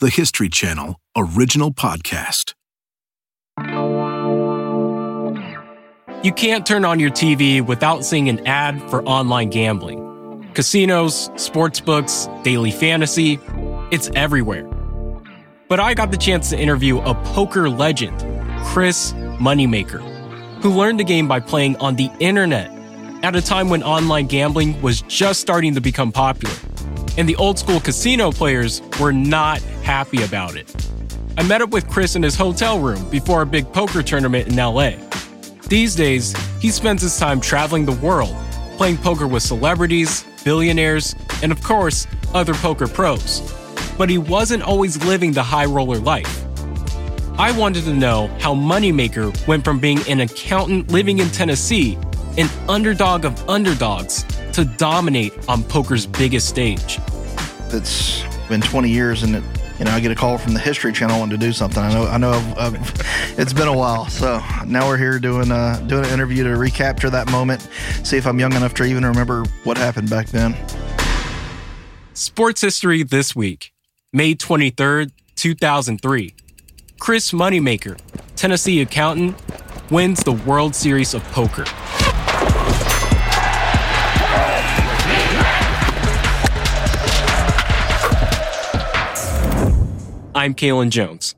the History Channel original podcast. You can't turn on your TV without seeing an ad for online gambling. Casinos, sportsbooks, daily fantasy, it's everywhere. But I got the chance to interview a poker legend, Chris Moneymaker, who learned the game by playing on the internet at a time when online gambling was just starting to become popular. And the old school casino players were not happy about it. I met up with Chris in his hotel room before a big poker tournament in LA. These days, he spends his time traveling the world, playing poker with celebrities, billionaires, and of course, other poker pros. But he wasn't always living the high roller life. I wanted to know how Moneymaker went from being an accountant living in Tennessee, an underdog of underdogs, to dominate on poker's biggest stage. It's been 20 years and I get a call from the History Channel wanting to do something. I know it's been a while. So now we're here doing an interview to recapture that moment, see if I'm young enough to even remember what happened back then. Sports history this week, May 23rd, 2003. Chris Moneymaker, Tennessee accountant, wins the World Series of Poker. I'm Kalen Jones.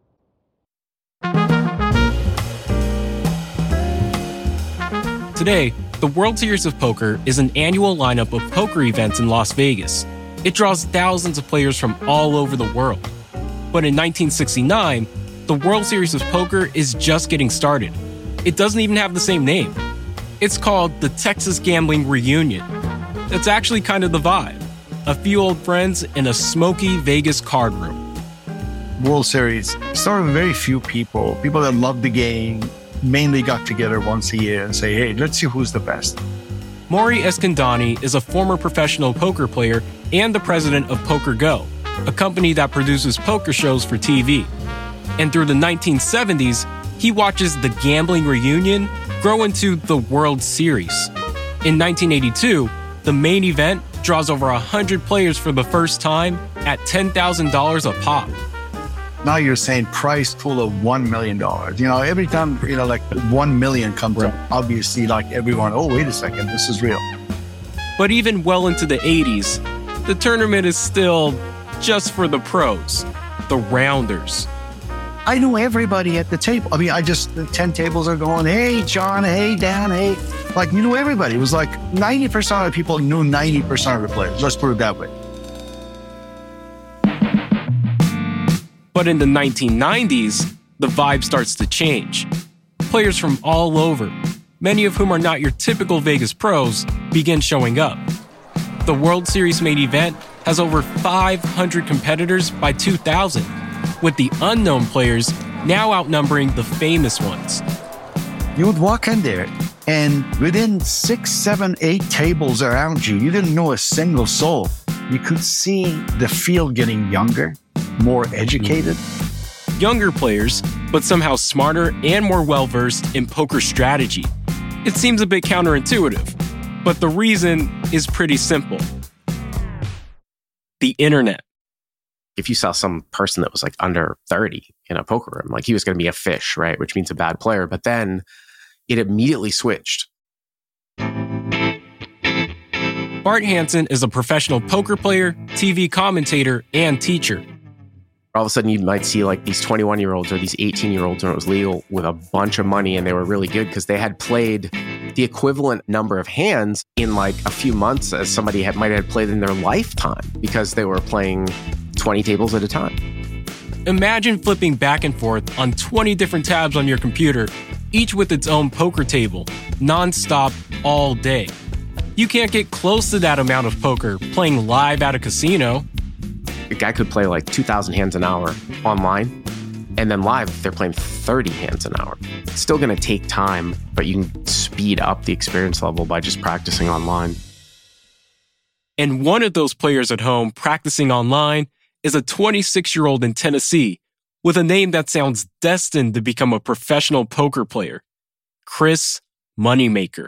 Today, the World Series of Poker is an annual lineup of poker events in Las Vegas. It draws thousands of players from all over the world. But in 1969, the World Series of Poker is just getting started. It doesn't even have the same name. It's called the Texas Gambling Reunion. That's actually kind of the vibe. A few old friends in a smoky Vegas card room. World Series started with very few people that loved the game, mainly got together once a year and say, hey, let's see who's the best. Maury Escandani is a former professional poker player and the president of Poker Go, a company that produces poker shows for TV. And through the 1970s, he watches the gambling reunion grow into the World Series. In 1982, the main event draws over 100 players for the first time at $10,000 a pop. Now you're saying prize pool of $1 million. Every time, like 1 million comes up, obviously like everyone, oh, wait a second, this is real. But even well into the 80s, the tournament is still just for the pros, the rounders. I knew everybody at the table. The 10 tables are going, hey, John, hey, Dan, hey. Like, you knew everybody. It was like 90% of the people knew 90% of the players. Let's put it that way. But in the 1990s, the vibe starts to change. Players from all over, many of whom are not your typical Vegas pros, begin showing up. The World Series main event has over 500 competitors by 2000, with the unknown players now outnumbering the famous ones. You would walk in there, and within 6, 7, 8 tables around you, you didn't know a single soul. You could see the field getting younger, more educated. Younger players, but somehow smarter and more well-versed in poker strategy. It seems a bit counterintuitive, but the reason is pretty simple. The internet. If you saw some person that was like under 30 in a poker room, like he was going to be a fish, right? Which means a bad player. But then it immediately switched. Bart Hansen is a professional poker player, TV commentator, and teacher. All of a sudden, you might see like these 21-year-olds or these 18-year-olds when it was legal with a bunch of money, and they were really good because they had played the equivalent number of hands in like a few months as somebody might have played in their lifetime because they were playing 20 tables at a time. Imagine flipping back and forth on 20 different tabs on your computer, each with its own poker table, nonstop all day. You can't get close to that amount of poker playing live at a casino. A guy could play like 2,000 hands an hour online, and then live, if they're playing 30 hands an hour. It's still going to take time, but you can speed up the experience level by just practicing online. And one of those players at home practicing online is a 26-year-old in Tennessee with a name that sounds destined to become a professional poker player, Chris Moneymaker.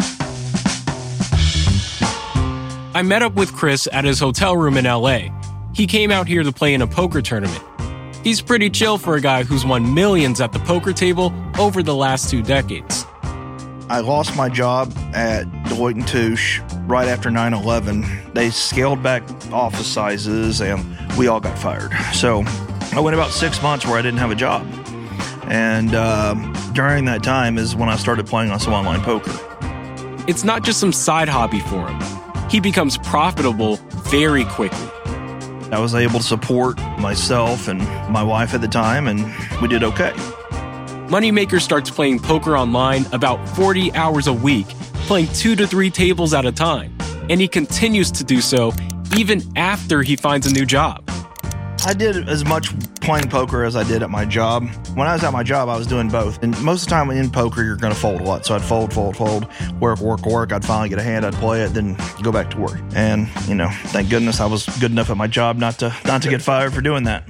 I met up with Chris at his hotel room in LA. He came out here to play in a poker tournament. He's pretty chill for a guy who's won millions at the poker table over the last 2 decades. I lost my job at Deloitte & Touche right after 9/11. They scaled back office sizes and we all got fired. So I went about 6 months where I didn't have a job. And during that time is when I started playing on some online poker. It's not just some side hobby for him. He becomes profitable very quickly. I was able to support myself and my wife at the time, and we did okay. Moneymaker starts playing poker online about 40 hours a week, playing 2 to 3 tables at a time. And he continues to do so even after he finds a new job. I did as much playing poker as I did at my job. When I was at my job, I was doing both. And most of the time in poker, you're going to fold a lot. So I'd fold, work. I'd finally get a hand, I'd play it, then go back to work. And, thank goodness I was good enough at my job not to get fired for doing that.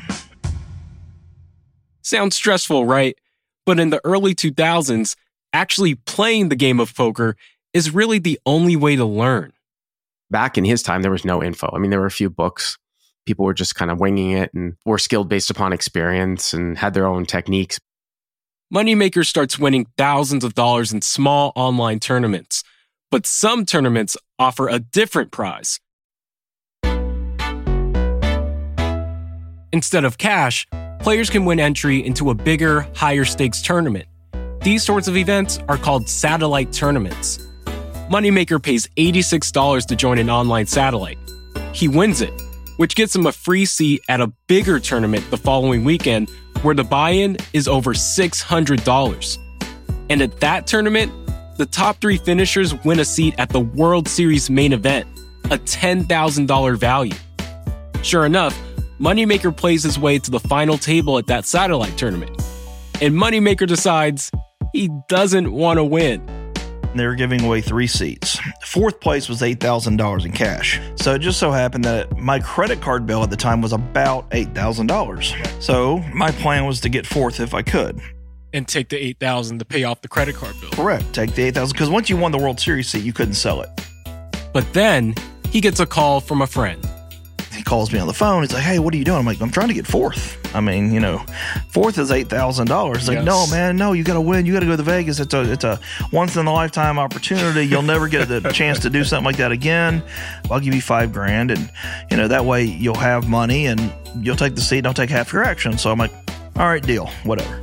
Sounds stressful, right? But in the early 2000s, actually playing the game of poker is really the only way to learn. Back in his time, there was no info. I mean, there were a few books. People were just kind of winging it and were skilled based upon experience and had their own techniques. Moneymaker starts winning thousands of dollars in small online tournaments, but some tournaments offer a different prize. Instead of cash, players can win entry into a bigger, higher stakes tournament. These sorts of events are called satellite tournaments. Moneymaker pays $86 to join an online satellite. He wins it, which gets him a free seat at a bigger tournament the following weekend where the buy-in is over $600. And at that tournament, the top 3 finishers win a seat at the World Series main event, a $10,000 value. Sure enough, Moneymaker plays his way to the final table at that satellite tournament. And Moneymaker decides he doesn't want to win. They were giving away 3 seats. 4th place was $8,000 in cash. So it just so happened that my credit card bill at the time was about $8,000. So my plan was to get 4th if I could. And take the $8,000 to pay off the credit card bill. Correct. Take the $8,000 because once you won the World Series seat, you couldn't sell it. But then he gets a call from a friend. He calls me on the phone. He's like, "Hey, what are you doing?" I'm like, "I'm trying to get 4th. I mean, 4th is $8,000. He's like, Yes. "No, man, no, you got to win. You got to go to Vegas. It's a once in a lifetime opportunity. You'll never get the chance to do something like that again. I'll give you $5,000, and that way you'll have money and you'll take the seat. And I'll take half your action." So I'm like, "All right, deal, whatever."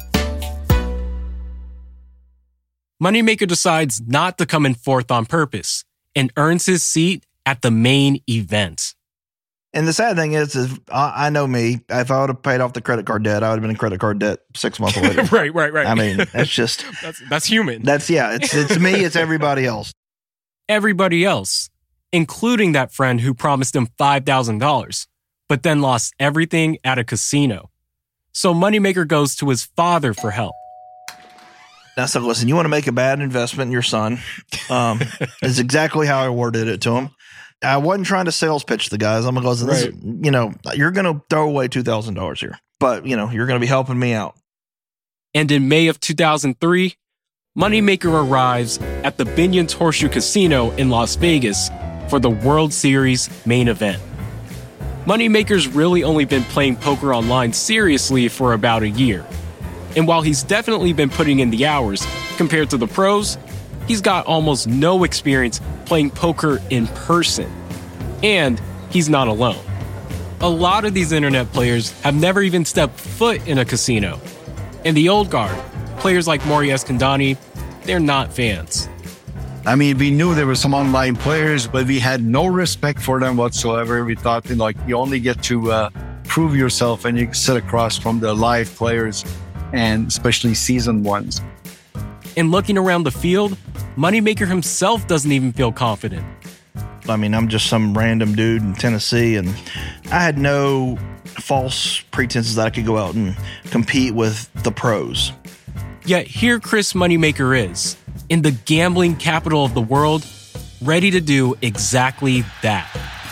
Moneymaker decides not to come in 4th on purpose and earns his seat at the main event. And the sad thing is I know me. If I would have paid off the credit card debt, I would have been in credit card debt 6 months later. Right. I mean, that's just that's human. it's me. It's everybody else. Everybody else, including that friend who promised him $5,000, but then lost everything at a casino. So Moneymaker goes to his father for help. I said, "Listen, you want to make a bad investment in your son?" Is exactly how I worded it to him. I wasn't trying to sales pitch the guys. I'm going to go, "Listen, you're going to throw away $2,000 here, but you're going to be helping me out." And in May of 2003, Moneymaker arrives at the Binion's Horseshoe Casino in Las Vegas for the World Series main event. Moneymaker's really only been playing poker online seriously for about a year. And while he's definitely been putting in the hours compared to the pros, he's got almost no experience playing poker in person. And he's not alone. A lot of these internet players have never even stepped foot in a casino. And the old guard, players like Maury Eskandani, they're not fans. I mean, we knew there were some online players, but we had no respect for them whatsoever. We thought, you only get to prove yourself and you sit across from the live players, and especially seasoned ones. And looking around the field, Moneymaker himself doesn't even feel confident. I mean, I'm just some random dude in Tennessee, and I had no false pretenses that I could go out and compete with the pros. Yet here Chris Moneymaker is, in the gambling capital of the world, ready to do exactly that.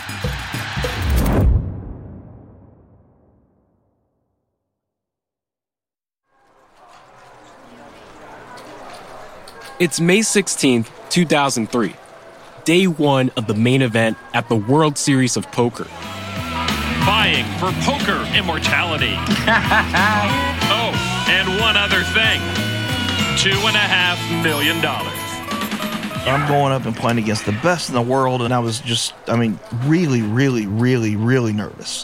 It's May 16th, 2003, day 1 of the main event at the World Series of Poker. vying for poker immortality. Oh, and one other thing. $2.5 million. I'm going up and playing against the best in the world, and I was just, really, really, really, really nervous.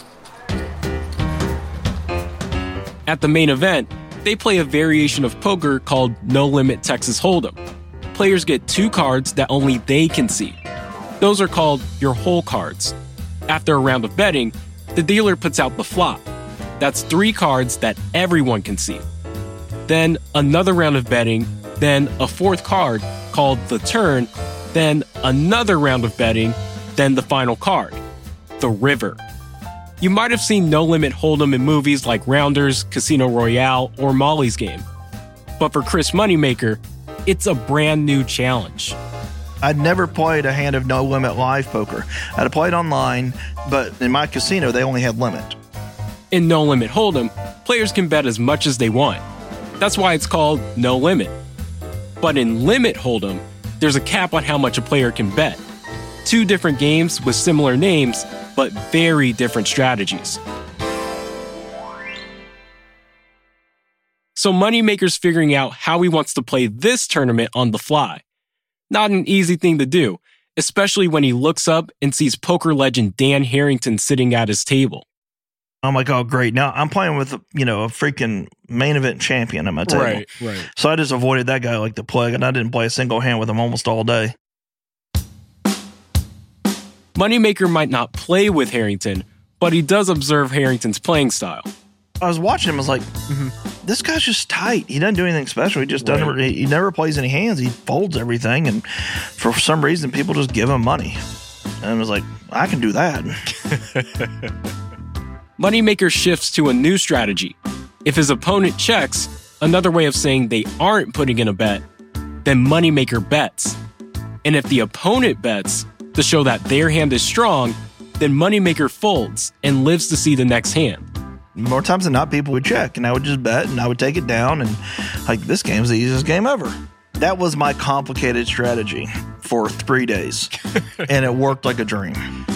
At the main event, they play a variation of poker called No Limit Texas Hold'em. Players get 2 cards that only they can see. Those are called your hole cards. After a round of betting, the dealer puts out the flop. That's 3 cards that everyone can see. Then another round of betting, then a 4th card called the turn, then another round of betting, then the final card, the river. You might have seen No Limit Hold'em in movies like Rounders, Casino Royale, or Molly's Game. But for Chris Moneymaker, it's a brand new challenge. I'd never played a hand of No Limit live poker. I'd played online, but in my casino, they only had limit. In No Limit Hold'em, players can bet as much as they want. That's why it's called No Limit. But in Limit Hold'em, there's a cap on how much a player can bet. 2 different games with similar names, but very different strategies. So Moneymaker's figuring out how he wants to play this tournament on the fly. Not an easy thing to do, especially when he looks up and sees poker legend Dan Harrington sitting at his table. I'm like, oh, great. Now I'm playing with, a freaking main event champion at my table. Right. So I just avoided that guy like the plague, and I didn't play a single hand with him almost all day. Moneymaker might not play with Harrington, but he does observe Harrington's playing style. I was watching him. I was like, this guy's just tight. He doesn't do anything special. He just doesn't. He never plays any hands. He folds everything, and for some reason, people just give him money. And I was like, I can do that. Moneymaker shifts to a new strategy. If his opponent checks, another way of saying they aren't putting in a bet, then Moneymaker bets. And if the opponent bets to show that their hand is strong, then Moneymaker folds and lives to see the next hand. More times than not, people would check, and I would just bet, and I would take it down, and this game's the easiest game ever. That was my complicated strategy for 3 days, and it worked like a dream.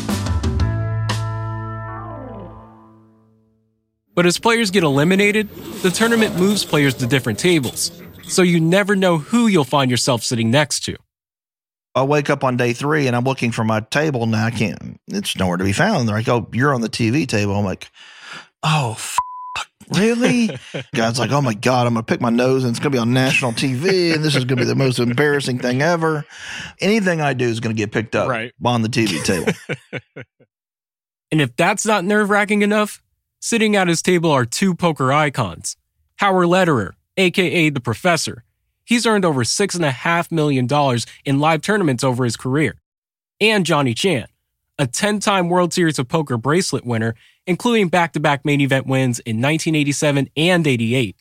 But as players get eliminated, the tournament moves players to different tables, so you never know who you'll find yourself sitting next to. I wake up on day 3 and I'm looking for my table, and I can't, it's nowhere to be found. They're like, oh, you're on the TV table. I'm like, oh, really? God's like, oh my God, I'm going to pick my nose and it's going to be on national TV and this is going to be the most embarrassing thing ever. Anything I do is going to get picked up on the TV table. And if that's not nerve-wracking enough, sitting at his table are 2 poker icons. Howard Lederer, a.k.a. The Professor. He's earned over $6.5 million in live tournaments over his career. And Johnny Chan, a 10-time World Series of Poker bracelet winner, including back-to-back main event wins in 1987 and 88.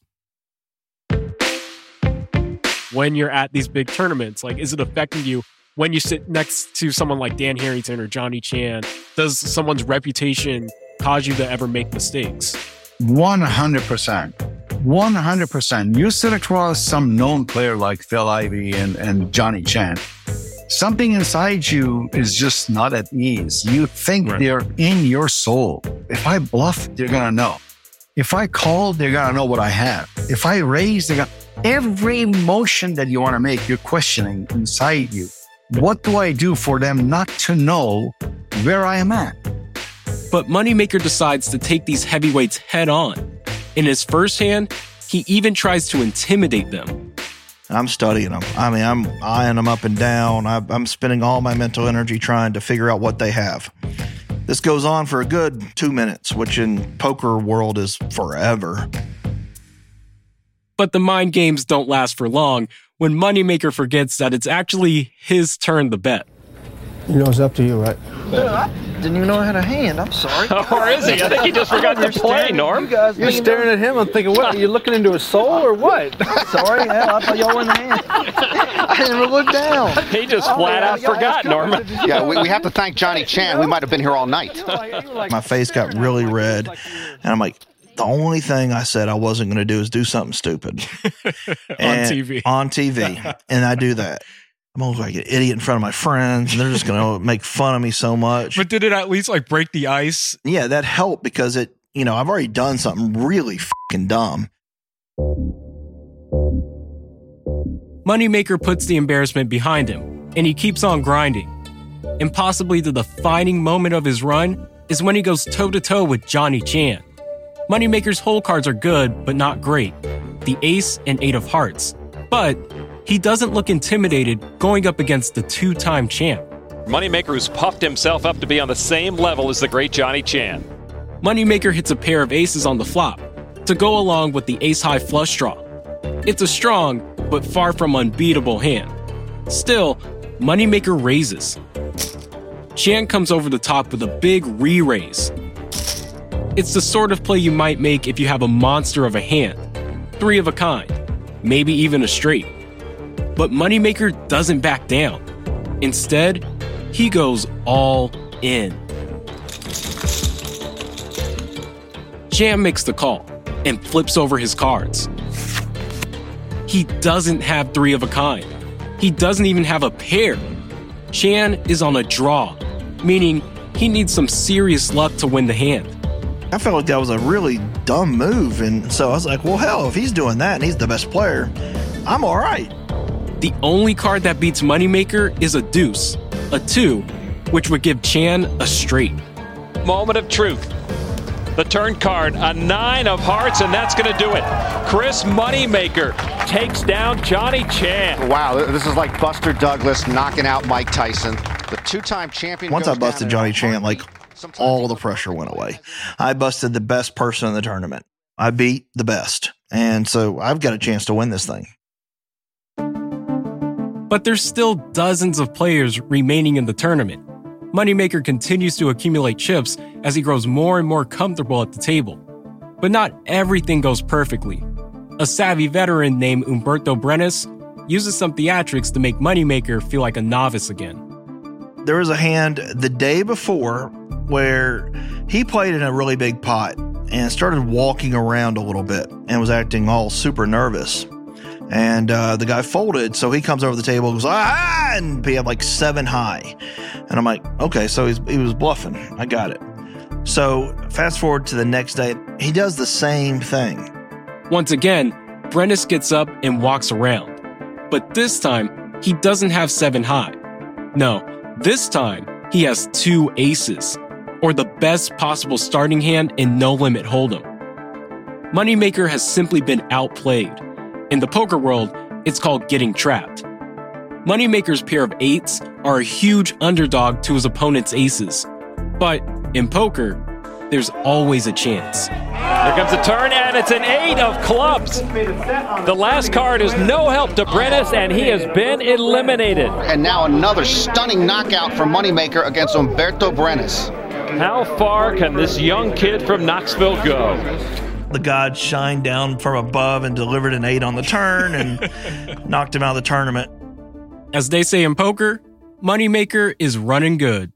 When you're at these big tournaments, is it affecting you when you sit next to someone like Dan Harrington or Johnny Chan? Does someone's reputation cause you to ever make mistakes? 100%. 100%. You sit across some known player like Phil Ivey and Johnny Chan. Something inside you is just not at ease. You think they're in your soul. If I bluff, they're going to know. If I call, they're going to know what I have. If I raise, they're going to... Every motion that you want to make, you're questioning inside you. What do I do for them not to know where I am at? But Moneymaker decides to take these heavyweights head on. In his first hand, he even tries to intimidate them. I'm studying them. I'm eyeing them up and down. I'm spending all my mental energy trying to figure out what they have. This goes on for a good 2 minutes, which in poker world is forever. But the mind games don't last for long when Moneymaker forgets that it's actually his turn to bet. You know, it's up to you, right? I didn't even know I had a hand. I'm sorry. Or is he? I think he just forgot to play, Norm. You're staring at him and thinking, what? Are you looking into his soul or what? Sorry, I thought y'all were in the hand. I didn't even look down. He just flat out forgot, Norm. Yeah, we have to thank Johnny Chan. We might have been here all night. My face got really red, and I'm like, the only thing I said I wasn't going to do is do something stupid. On TV. On TV. And I do that. I'm almost like an idiot in front of my friends, and they're just going to make fun of me so much. But did it at least like break the ice? Yeah, that helped because I've already done something really fucking dumb. Moneymaker puts the embarrassment behind him, and he keeps on grinding. And possibly the defining moment of his run is when he goes toe-to-toe with Johnny Chan. Moneymaker's hole cards are good, but not great. The ace and 8 of hearts. But he doesn't look intimidated going up against the 2-time champ. Moneymaker, who's puffed himself up to be on the same level as the great Johnny Chan. Moneymaker hits a pair of aces on the flop to go along with the ace-high flush draw. It's a strong, but far from unbeatable hand. Still, Moneymaker raises. Chan comes over the top with a big re-raise. It's the sort of play you might make if you have a monster of a hand, 3 of a kind, maybe even a straight. But Moneymaker doesn't back down. Instead, he goes all in. Chan makes the call and flips over his cards. He doesn't have 3 of a kind. He doesn't even have a pair. Chan is on a draw, meaning he needs some serious luck to win the hand. I felt like that was a really dumb move, and so I was like, well, hell, if he's doing that and he's the best player, I'm all right. The only card that beats Moneymaker is a deuce, a 2, which would give Chan a straight. Moment of truth. The turn card, a 9 of hearts, and that's going to do it. Chris Moneymaker takes down Johnny Chan. Wow, this is like Buster Douglas knocking out Mike Tyson. The 2-time champion. Once I busted Johnny Chan, like all the pressure went away. I busted the best person in the tournament. I beat the best. And so I've got a chance to win this thing. But there's still dozens of players remaining in the tournament. Moneymaker continues to accumulate chips as he grows more and more comfortable at the table. But not everything goes perfectly. A savvy veteran named Umberto Brenes uses some theatrics to make Moneymaker feel like a novice again. There was a hand the day before where he played in a really big pot and started walking around a little bit and was acting all super nervous. And the guy folded, so he comes over the table and goes, ah, and he had like 7 high. And I'm like, okay, so he was bluffing. I got it. So fast forward to the next day, he does the same thing. Once again, Brenes gets up and walks around. But this time, he doesn't have 7 high. No, this time, he has 2 aces, or the best possible starting hand in No Limit Hold'em. Moneymaker has simply been outplayed. In the poker world, it's called getting trapped. Moneymaker's pair of 8s are a huge underdog to his opponent's aces. But in poker, there's always a chance. Here comes the turn, and it's an 8 of clubs. The last card is no help to Brenes, and he has been eliminated. And now another stunning knockout for Moneymaker against Umberto Brenes. How far can this young kid from Knoxville go? The god shined down from above and delivered an 8 on the turn and knocked him out of the tournament. As they say in poker, Moneymaker is running good.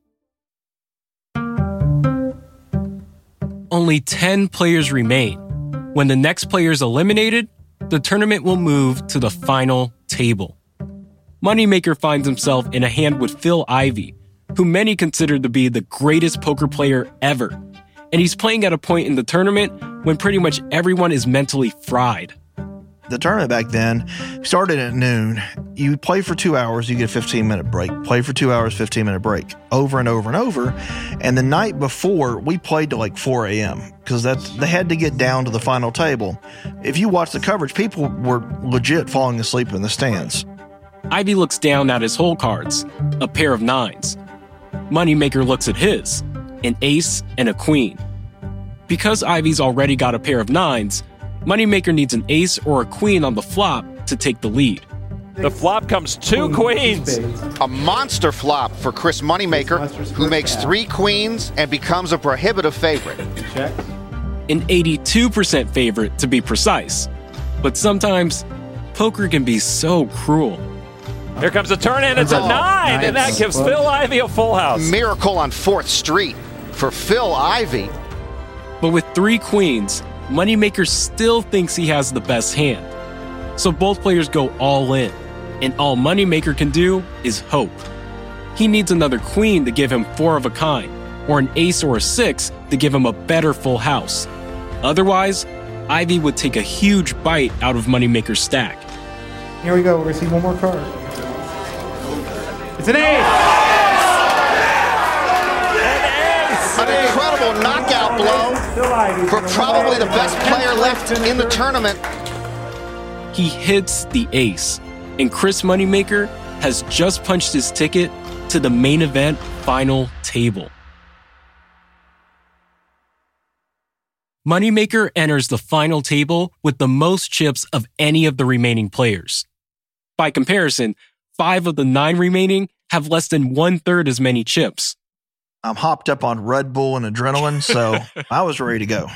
Only 10 players remain. When the next player is eliminated, the tournament will move to the final table. Moneymaker finds himself in a hand with Phil Ivey, who many consider to be the greatest poker player ever. And he's playing at a point in the tournament when pretty much everyone is mentally fried. The tournament back then started at noon. You play for 2 hours, you get a 15-minute break. Play for 2 hours, 15-minute break. Over and over and over. And the night before, we played to like 4 a.m. because they had to get down to the final table. If you watch the coverage, people were legit falling asleep in the stands. Ivey looks down at his hole cards, a pair of 9s. Moneymaker looks at his, an ace and a queen. Because Ivey's already got a pair of 9s, Moneymaker needs an ace or a queen on the flop to take the lead. The flop comes 2 queens. A monster flop for Chris Moneymaker, who makes 3 queens and becomes a prohibitive favorite. An 82% favorite, to be precise. But sometimes, poker can be so cruel. Here comes the turn, and it's a 9, and that gives Phil Ivey a full house. Miracle on 4th Street for Phil Ivey. But with 3 queens, Moneymaker still thinks he has the best hand. So both players go all in. and all Moneymaker can do is hope. He needs another queen to give him 4 of a kind, or an ace or a 6 to give him a better full house. Otherwise, Ivy would take a huge bite out of Moneymaker's stack. Here we go. We're going to see one more card. It's an ace! An incredible knockout blow for probably the best player left in the tournament. He hits the ace, and Chris Moneymaker has just punched his ticket to the main event final table. Moneymaker enters the final table with the most chips of any of the remaining players. By comparison, 5 of the 9 remaining have less than 1/3 as many chips. I'm hopped up on Red Bull and adrenaline, so I was ready to go.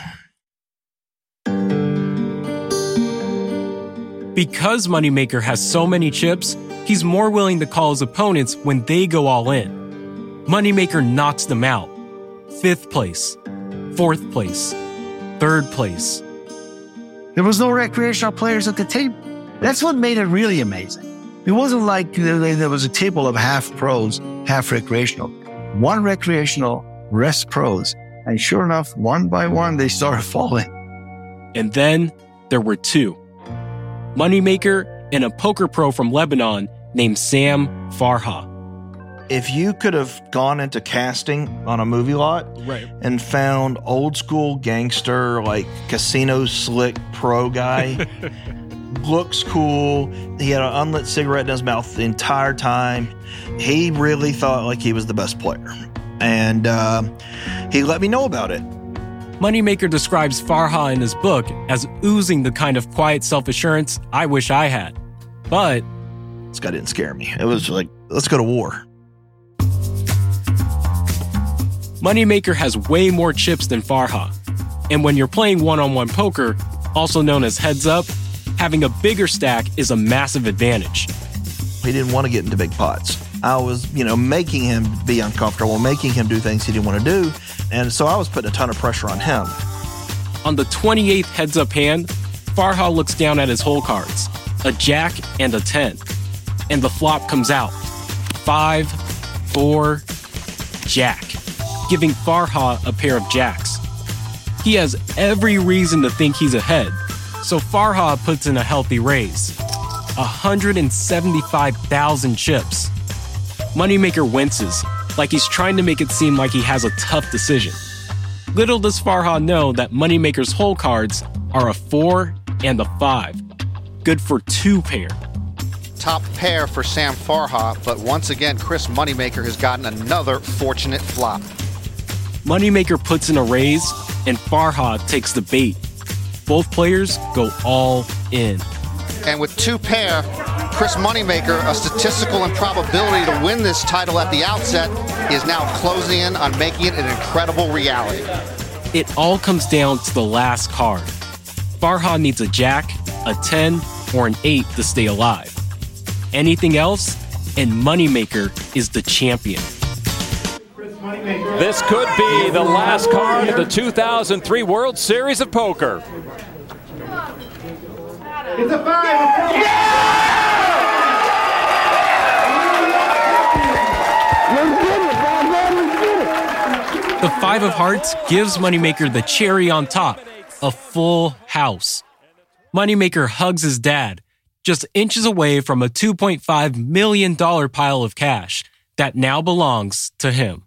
Because Moneymaker has so many chips, he's more willing to call his opponents when they go all in. Moneymaker knocks them out. 5th place, 4th place, 3rd place. There was no recreational players at the table. That's what made it really amazing. It wasn't like there was a table of half pros, half recreational. 1 recreational, rest pros. And sure enough, one by one, they started falling. And then there were 2. Moneymaker and a poker pro from Lebanon named Sam Farha. If you could have gone into casting on a movie lot and found old school gangster, like casino slick pro guy, looks cool, he had an unlit cigarette in his mouth the entire time, he really thought like he was the best player. And he let me know about it. Moneymaker describes Farha in his book as oozing the kind of quiet self-assurance I wish I had. But this guy didn't scare me. It was like, let's go to war. Moneymaker has way more chips than Farha. And when you're playing one-on-one poker, also known as heads up, having a bigger stack is a massive advantage. He didn't want to get into big pots. I was, making him be uncomfortable, making him do things he didn't want to do. And so I was putting a ton of pressure on him. On the 28th heads-up hand, Farha looks down at his hole cards, a jack and a 10. And the flop comes out. 5, 4, jack, giving Farha a pair of jacks. He has every reason to think he's ahead, so Farha puts in a healthy raise. 175,000 chips. Moneymaker winces, like he's trying to make it seem like he has a tough decision. Little does Farha know that Moneymaker's hole cards are a 4 and a 5. Good for 2 pair. Top pair for Sam Farha, but once again, Chris Moneymaker has gotten another fortunate flop. Moneymaker puts in a raise, and Farha takes the bait. Both players go all in. And with 2 pair, Chris Moneymaker, a statistical improbability to win this title at the outset, is now closing in on making it an incredible reality. It all comes down to the last card. Farha needs a jack, a 10, or an 8 to stay alive. Anything else, and Moneymaker is the champion. This could be the last card of the 2003 World Series of Poker. It's a 5. The 5 of hearts gives Moneymaker the cherry on top, a full house. Moneymaker hugs his dad, just inches away from a $2.5 million pile of cash that now belongs to him.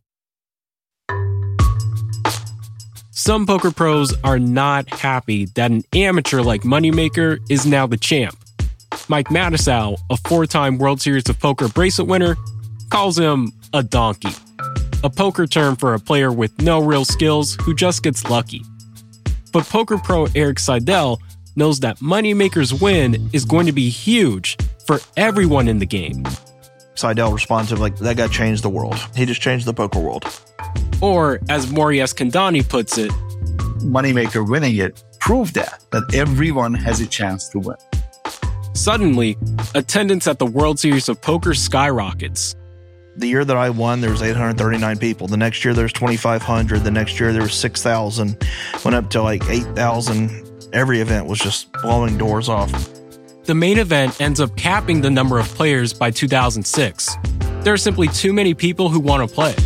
Some poker pros are not happy that an amateur like Moneymaker is now the champ. Mike Matusow, a 4-time World Series of Poker bracelet winner, calls him a donkey, a poker term for a player with no real skills who just gets lucky. But poker pro Eric Seidel knows that Moneymaker's win is going to be huge for everyone in the game. Seidel responds like, that guy changed the world. He just changed the poker world. Or, as Maury Eskandani puts it, Moneymaker winning it proved that everyone has a chance to win. Suddenly, attendance at the World Series of Poker skyrockets. The year that I won, there was 839 people. The next year, there was 2,500. The next year, there was 6,000. Went up to like 8,000. Every event was just blowing doors off. The main event ends up capping the number of players by 2006. There are simply too many people who want to play.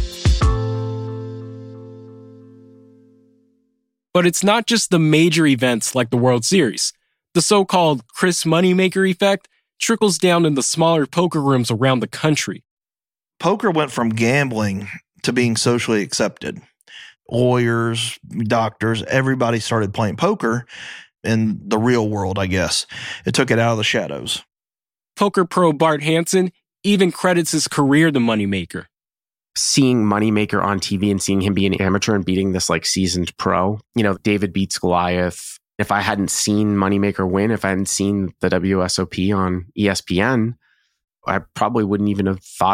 But it's not just the major events like the World Series. The so-called Chris Moneymaker effect trickles down in the smaller poker rooms around the country. Poker went from gambling to being socially accepted. Lawyers, doctors, everybody started playing poker in the real world, I guess. It took it out of the shadows. Poker pro Bart Hansen even credits his career to Moneymaker. Seeing Moneymaker on TV and seeing him be an amateur and beating this like seasoned pro, David beats Goliath. If I hadn't seen Moneymaker win, if I hadn't seen the WSOP on ESPN, I probably wouldn't even have thought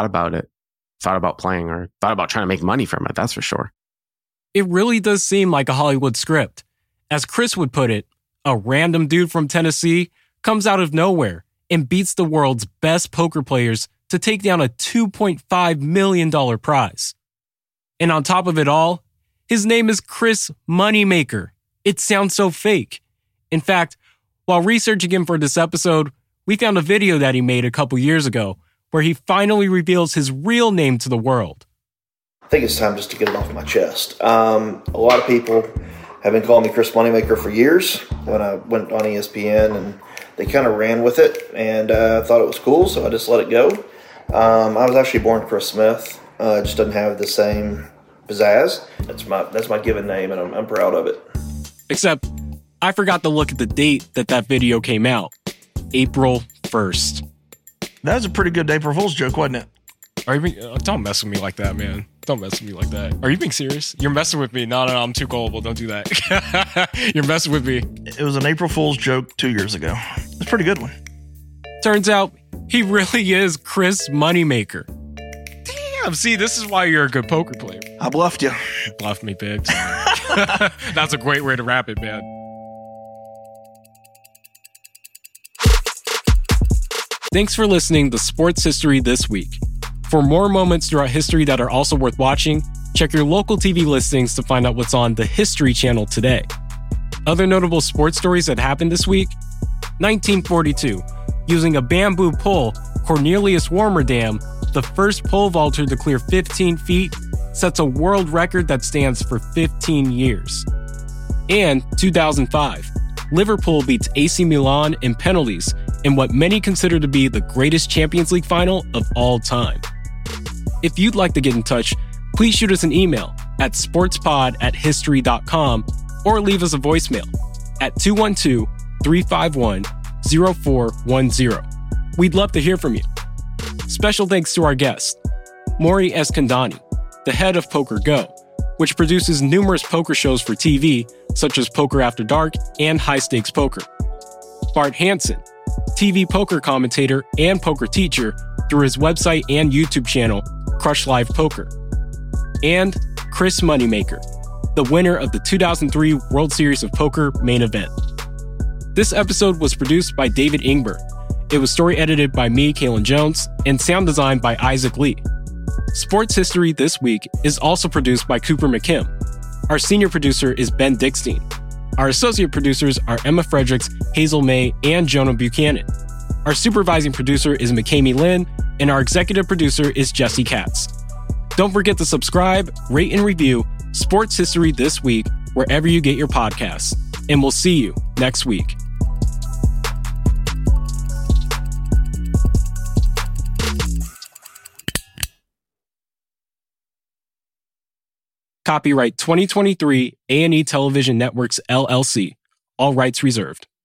about playing or thought about trying to make money from it. That's for sure. It really does seem like a Hollywood script. As Chris would put it, a random dude from Tennessee comes out of nowhere and beats the world's best poker players to take down a $2.5 million prize. And on top of it all, his name is Chris Moneymaker. It sounds so fake. In fact, while researching him for this episode, we found a video that he made a couple years ago where he finally reveals his real name to the world. I think it's time just to get it off my chest. A lot of people have been calling me Chris Moneymaker for years when I went on ESPN, and they kind of ran with it, and I thought it was cool, so I just let it go. I was actually born Chris Smith. It just doesn't have the same pizzazz. That's my given name, and I'm proud of it. Except, I forgot to look at the date that video came out. April 1st. That was a pretty good April Fool's joke, wasn't it? Don't mess with me like that, man. Don't mess with me like that. Are you being serious? You're messing with me. No, I'm too gullible. Don't do that. You're messing with me. It was an April Fool's joke 2 years ago. It's a pretty good one. Turns out, he really is Chris Moneymaker. Damn, see, this is why you're a good poker player. I bluffed you. Bluffed me, Biggs. That's a great way to wrap it, man. Thanks for listening to Sports History This Week. For more moments throughout history that are also worth watching, check your local TV listings to find out what's on the History Channel today. Other notable sports stories that happened this week: 1942, using a bamboo pole, Cornelius Warmerdam, the first pole vaulter to clear 15 feet, sets a world record that stands for 15 years. And 2005, Liverpool beats AC Milan in penalties in what many consider to be the greatest Champions League final of all time. If you'd like to get in touch, please shoot us an email at sportspod@history.com or leave us a voicemail at 212-351-0410. We'd love to hear from you. Special thanks to our guest, Maury Eskandani, the head of Poker Go, which produces numerous poker shows for TV, such as Poker After Dark and High Stakes Poker. Bart Hansen, TV poker commentator and poker teacher through his website and YouTube channel, Crush Live Poker. And Chris Moneymaker, the winner of the 2003 World Series of Poker main event. This episode was produced by David Ingber. It was story edited by me, Kalen Jones, and sound designed by Isaac Lee. Sports History This Week is also produced by Cooper McKim. Our senior producer is Ben Dickstein. Our associate producers are Emma Fredericks, Hazel May, and Jonah Buchanan. Our supervising producer is McKamey Lynn, and our executive producer is Jesse Katz. Don't forget to subscribe, rate, and review Sports History This Week wherever you get your podcasts. And we'll see you next week. Copyright 2023 A&E Television Networks, LLC. All rights reserved.